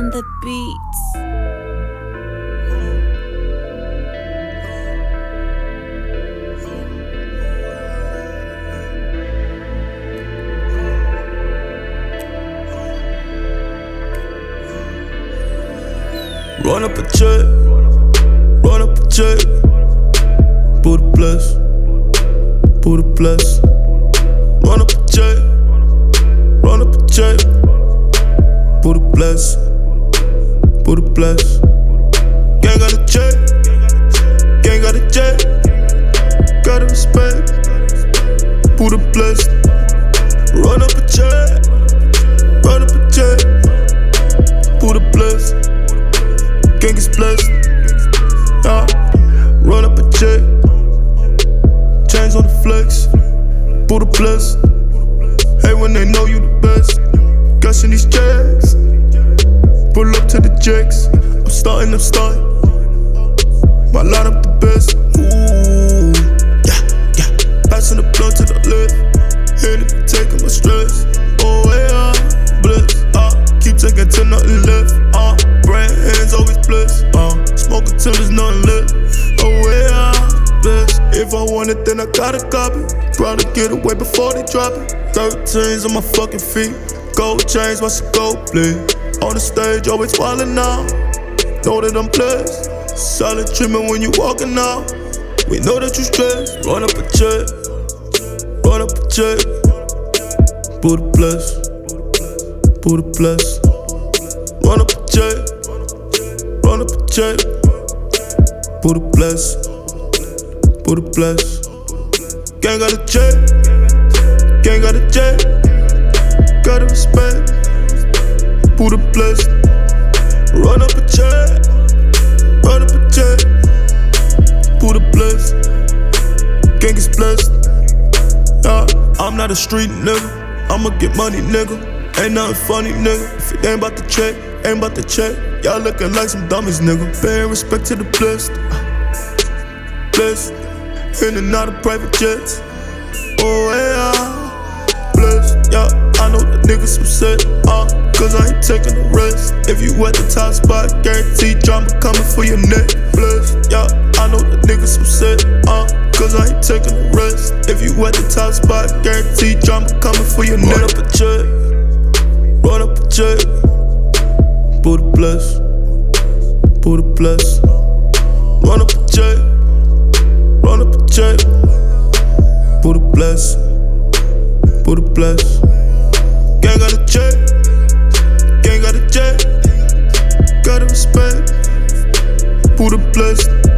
on the beats. Run up a check, run up a check. Put a plus, put a plus. Run up a check, run up a check. Put a plus, put a plus. Gang got a check, gang got a check. Gotta respect, put a plus. Run up a check, run up a check. Put a plus. Gang is blessed, run up a check. Chains on the flex, put a plus. Hey, when they know you the best, gushing these checks. Pull up to the checks, I'm starting. My line up the best, ooh, yeah. Passing the blunt to the left, and if you taking my stress, oh yeah, bless, keep taking till nothing left, brand hands always blessed, smoking till there's nothing left, oh yeah, blessed. If I want it, then I gotta copy. Probably get away before they drop it. 13s on my fucking feet, gold chains, watch it go play. On the stage, always wildin' out. Know that I'm blessed. Silent treatment when you walking out. We know that you stressed. Run up a check, run up a check. Put a plus, put a plus. Run up a check, run up a check. Put a plus, put a plus. Gang got a check, gang got a check. Gotta respect, put a plus. Run up a check, run up a check. Put a plus, gang is blessed. I'm not a street nigga, I'ma get money nigga. Ain't nothing funny nigga, if it ain't about the check, ain't about the check. Y'all looking like some dummies nigga. Paying respect to the blessed, blessed. In and out of private jets, oh yeah, blessed. Yeah, I know the niggas upset, cause I ain't taking the rest. If you at the top spot, guaranteed drama coming for your neck, blessed. Yeah, I know the niggas upset, cause I ain't taking the rest. If you at the top spot, guaranteed drama coming for your neck. Run up a check, run up a check. Put a plus, put a plus. Run up a check, run up a check. Put a plus, put a plus. Gang got a check, gang got a check. Gotta respect, put a plus.